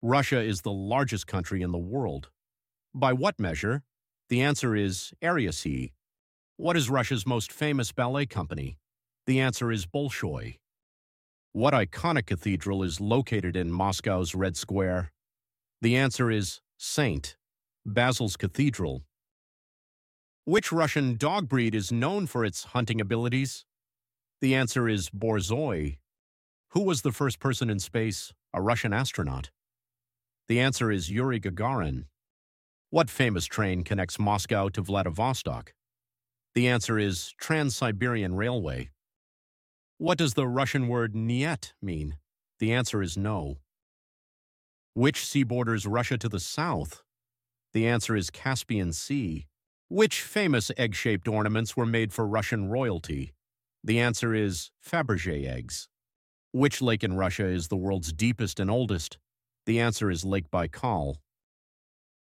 Russia is the largest country in the world. By what measure? The answer is Area C. What is Russia's most famous ballet company? The answer is Bolshoi. What iconic cathedral is located in Moscow's Red Square? The answer is St. Basil's Cathedral. Which Russian dog breed is known for its hunting abilities? The answer is Borzoi. Who was the first person in space, a Russian astronaut? The answer is Yuri Gagarin. What famous train connects Moscow to Vladivostok? The answer is Trans-Siberian Railway. What does the Russian word "niet" mean? The answer is no. Which sea borders Russia to the south? The answer is Caspian Sea. Which famous egg-shaped ornaments were made for Russian royalty? The answer is Fabergé eggs. Which lake in Russia is the world's deepest and oldest? The answer is Lake Baikal.